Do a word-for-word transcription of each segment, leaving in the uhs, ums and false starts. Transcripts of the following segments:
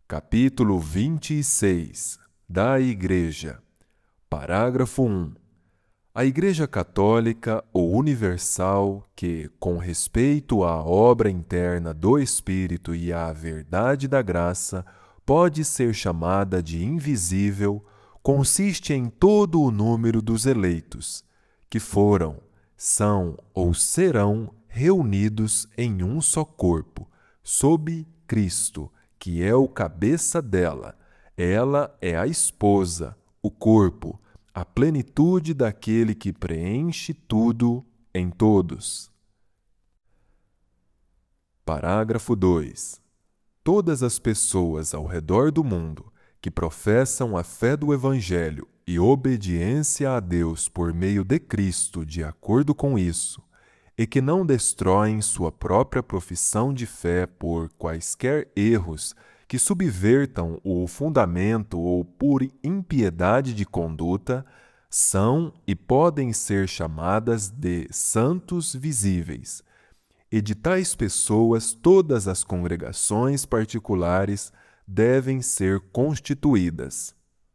Capítulo vinte e seis da Igreja. Parágrafo um. A Igreja Católica ou Universal, que, com respeito à obra interna do Espírito e à verdade da graça, pode ser chamada de invisível, consiste em todo o número dos eleitos, que foram, são ou serão reunidos em um só corpo, sob Cristo, que é o cabeça dela. Ela é a esposa, o corpo, a plenitude daquele que preenche tudo em todos. Parágrafo dois. Todas as pessoas ao redor do mundo que professam a fé do Evangelho e obediência a Deus por meio de Cristo de acordo com isso, e que não destroem sua própria profissão de fé por quaisquer erros que subvertam o fundamento ou por impiedade de conduta, são e podem ser chamadas de santos visíveis. E de tais pessoas todas as congregações particulares devem ser constituídas.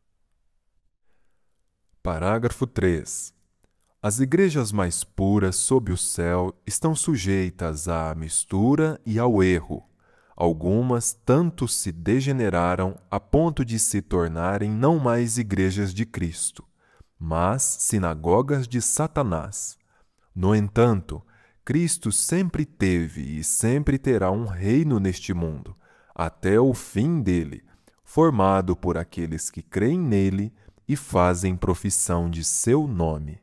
Parágrafo três. As igrejas mais puras sob o céu estão sujeitas à mistura e ao erro. Algumas tanto se degeneraram a ponto de se tornarem não mais igrejas de Cristo, mas sinagogas de Satanás. No entanto, Cristo sempre teve e sempre terá um reino neste mundo, até o fim dele, formado por aqueles que creem nele e fazem profissão de seu nome.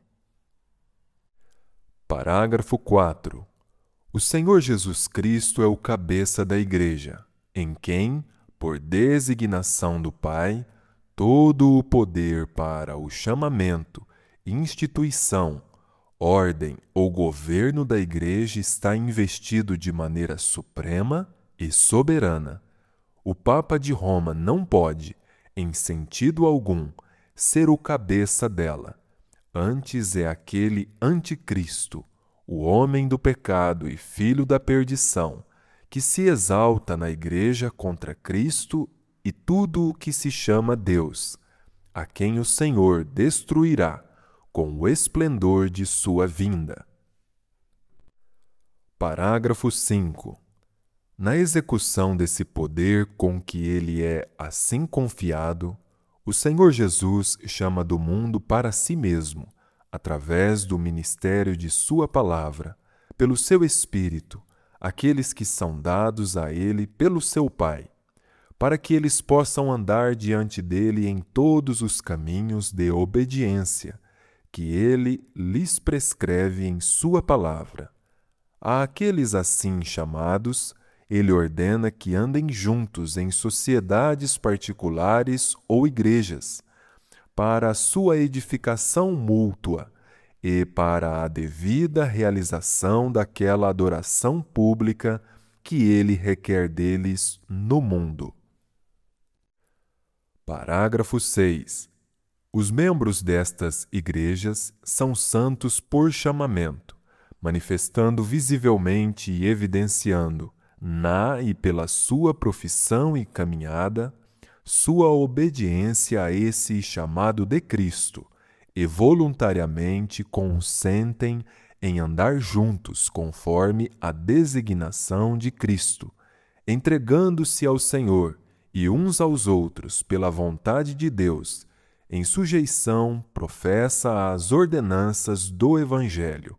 Parágrafo quatro. O Senhor Jesus Cristo é o cabeça da Igreja, em quem, por designação do Pai, todo o poder para o chamamento, instituição, ordem ou governo da Igreja está investido de maneira suprema e soberana. O Papa de Roma não pode, em sentido algum, ser o cabeça dela. Antes é aquele anticristo, o homem do pecado e filho da perdição, que se exalta na Igreja contra Cristo e tudo o que se chama Deus, a quem o Senhor destruirá com o esplendor de sua vinda. Parágrafo cinco. Na execução desse poder com que ele é assim confiado, o Senhor Jesus chama do mundo para si mesmo, através do ministério de sua palavra, pelo seu Espírito, aqueles que são dados a ele pelo seu Pai, para que eles possam andar diante dele em todos os caminhos de obediência, que ele lhes prescreve em sua palavra. A aqueles assim chamados, ele ordena que andem juntos em sociedades particulares ou igrejas, para a sua edificação mútua e para a devida realização daquela adoração pública que ele requer deles no mundo. Parágrafo seis. Os membros destas igrejas são santos por chamamento, manifestando visivelmente e evidenciando, na e pela sua profissão e caminhada, sua obediência a esse chamado de Cristo, e voluntariamente consentem em andar juntos conforme a designação de Cristo, entregando-se ao Senhor e uns aos outros pela vontade de Deus, em sujeição professa às ordenanças do Evangelho.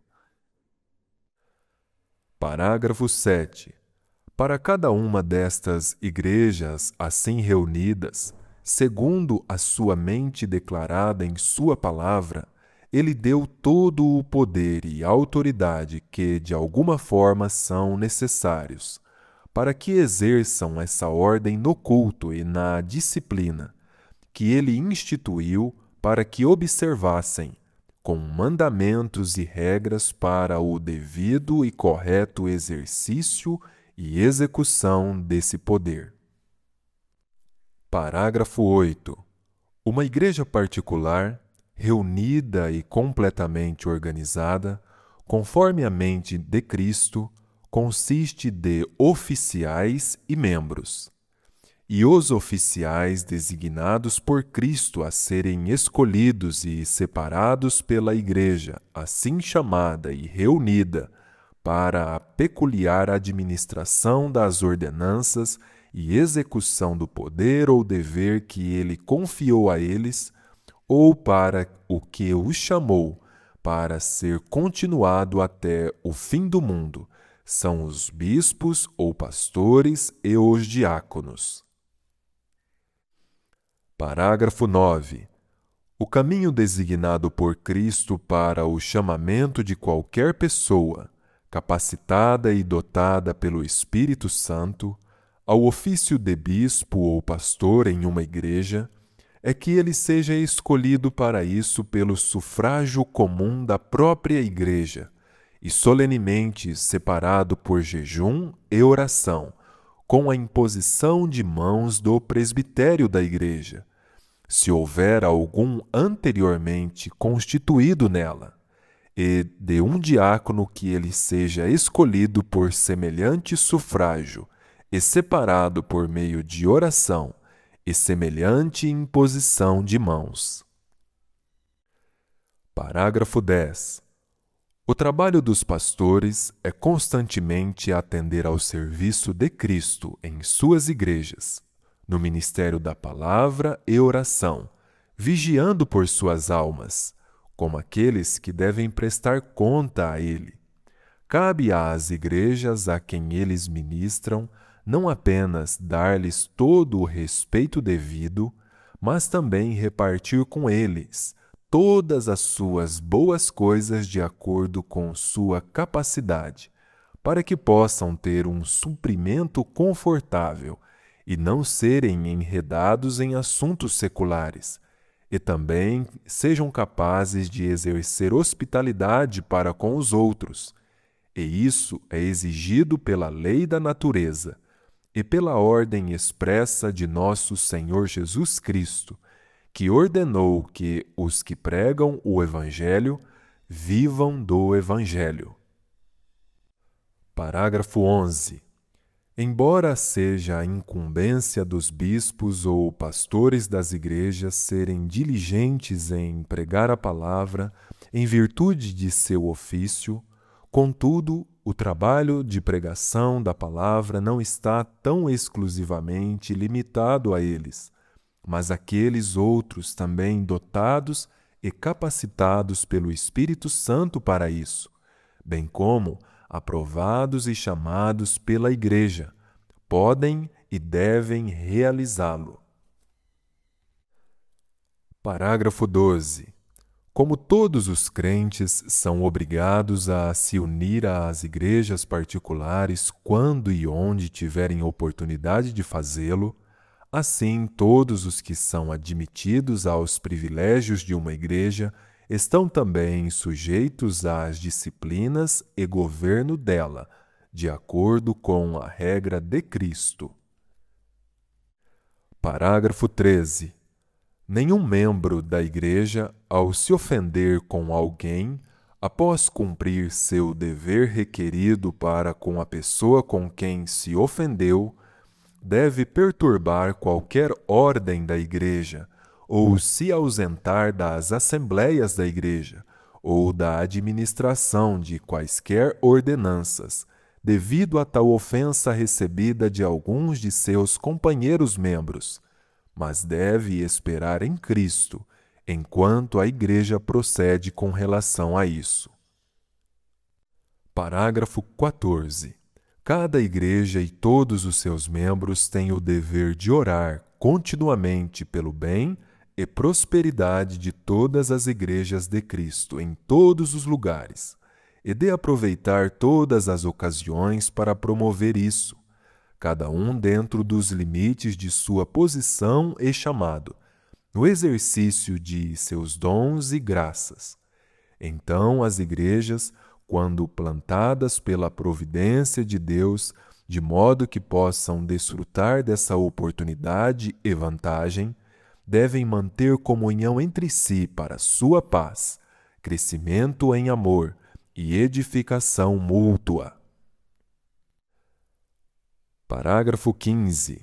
Parágrafo sete. Para cada uma destas igrejas assim reunidas, segundo a sua mente declarada em sua palavra, ele deu todo o poder e autoridade que, de alguma forma, são necessários, para que exerçam essa ordem no culto e na disciplina, que ele instituiu para que observassem, com mandamentos e regras para o devido e correto exercício e execução desse poder. Parágrafo oito. Uma igreja particular, reunida e completamente organizada, conforme a mente de Cristo, consiste de oficiais e membros. e os oficiais designados por Cristo a serem escolhidos e separados pela Igreja, assim chamada e reunida, para a peculiar administração das ordenanças e execução do poder ou dever que ele confiou a eles, ou para o que os chamou, para ser continuado até o fim do mundo, são os bispos ou pastores e os diáconos. Parágrafo nove. O caminho designado por Cristo para o chamamento de qualquer pessoa, capacitada e dotada pelo Espírito Santo, ao ofício de bispo ou pastor em uma igreja, é que ele seja escolhido para isso pelo sufrágio comum da própria igreja e solenemente separado por jejum e oração, com a imposição de mãos do presbitério da igreja, se houver algum anteriormente constituído nela, e de um diácono que ele seja escolhido por semelhante sufrágio e separado por meio de oração e semelhante imposição de mãos. Parágrafo dez. O trabalho dos pastores é constantemente atender ao serviço de Cristo em suas igrejas, no ministério da palavra e oração, vigiando por suas almas, como aqueles que devem prestar conta a ele. Cabe às igrejas a quem eles ministram não apenas dar-lhes todo o respeito devido, mas também repartir com eles todas as suas boas coisas de acordo com sua capacidade, para que possam ter um suprimento confortável e não serem enredados em assuntos seculares, e também sejam capazes de exercer hospitalidade para com os outros. E isso é exigido pela lei da natureza e pela ordem expressa de nosso Senhor Jesus Cristo, que ordenou que os que pregam o Evangelho vivam do Evangelho. Parágrafo onze. Embora seja a incumbência dos bispos ou pastores das igrejas serem diligentes em pregar a palavra em virtude de seu ofício, contudo, o trabalho de pregação da palavra não está tão exclusivamente limitado a eles, mas aqueles outros também dotados e capacitados pelo Espírito Santo para isso, bem como aprovados e chamados pela Igreja, podem e devem realizá-lo. Parágrafo doze. Como todos os crentes são obrigados a se unir às igrejas particulares quando e onde tiverem oportunidade de fazê-lo, assim todos os que são admitidos aos privilégios de uma igreja estão também sujeitos às disciplinas e governo dela, de acordo com a regra de Cristo. Parágrafo treze. Nenhum membro da igreja, ao se ofender com alguém, após cumprir seu dever requerido para com a pessoa com quem se ofendeu, deve perturbar qualquer ordem da igreja, ou se ausentar das assembleias da igreja, ou da administração de quaisquer ordenanças, devido a tal ofensa recebida de alguns de seus companheiros membros, mas deve esperar em Cristo, enquanto a igreja procede com relação a isso. Parágrafo quatorze. Cada igreja e todos os seus membros têm o dever de orar continuamente pelo bem e prosperidade de todas as igrejas de Cristo em todos os lugares, e de aproveitar todas as ocasiões para promover isso, cada um dentro dos limites de sua posição e chamado, no exercício de seus dons e graças. Então as igrejas, quando plantadas pela providência de Deus, de modo que possam desfrutar dessa oportunidade e vantagem, devem manter comunhão entre si para sua paz, crescimento em amor e edificação mútua. Parágrafo quinze.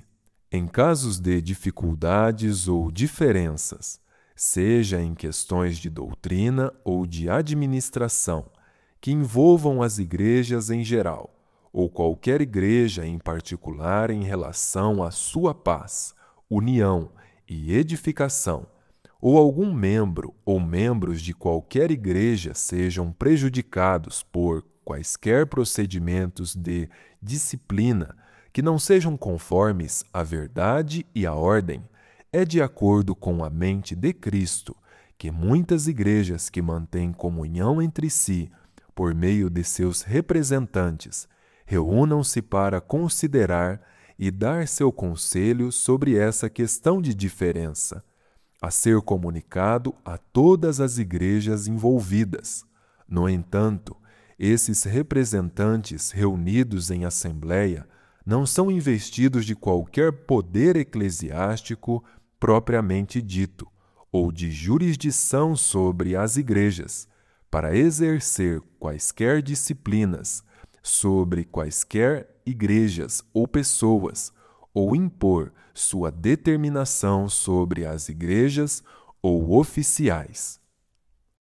Em casos de dificuldades ou diferenças, seja em questões de doutrina ou de administração, que envolvam as igrejas em geral, ou qualquer igreja em particular em relação à sua paz, união e edificação, ou algum membro ou membros de qualquer igreja sejam prejudicados por quaisquer procedimentos de disciplina que não sejam conformes à verdade e à ordem, é de acordo com a mente de Cristo que muitas igrejas que mantêm comunhão entre si, por meio de seus representantes, reúnam-se para considerar e dar seu conselho sobre essa questão de diferença, a ser comunicado a todas as igrejas envolvidas. No entanto, esses representantes reunidos em assembleia não são investidos de qualquer poder eclesiástico propriamente dito, ou de jurisdição sobre as igrejas, para exercer quaisquer disciplinas sobre quaisquer igrejas ou pessoas, ou impor sua determinação sobre as igrejas ou oficiais.